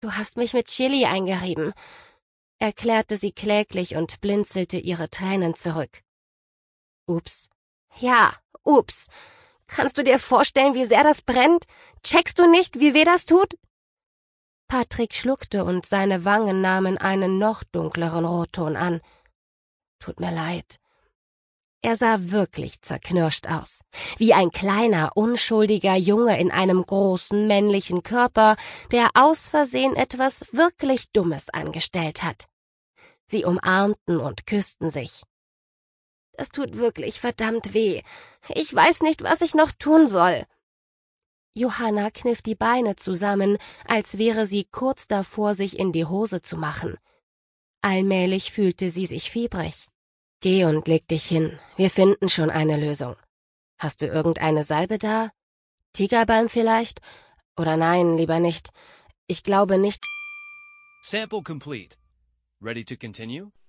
Du hast mich mit Chili eingerieben, erklärte sie kläglich und blinzelte ihre Tränen zurück. Ups. Ja, ups. Kannst du dir vorstellen, wie sehr das brennt? Checkst du nicht, wie weh das tut? Patrick schluckte und seine Wangen nahmen einen noch dunkleren Rotton an. Tut mir leid. Er sah wirklich zerknirscht aus, wie ein kleiner, unschuldiger Junge in einem großen männlichen Körper, der aus Versehen etwas wirklich Dummes angestellt hat. Sie umarmten und küssten sich. Das tut wirklich verdammt weh. Ich weiß nicht, was ich noch tun soll. Johanna kniff die Beine zusammen, als wäre sie kurz davor, sich in die Hose zu machen. Allmählich fühlte sie sich fiebrig. Geh und leg dich hin. Wir finden schon eine Lösung. Hast du irgendeine Salbe da? Tigerbalm vielleicht? Oder nein, lieber nicht. Ich glaube nicht. Sample complete. Ready to continue?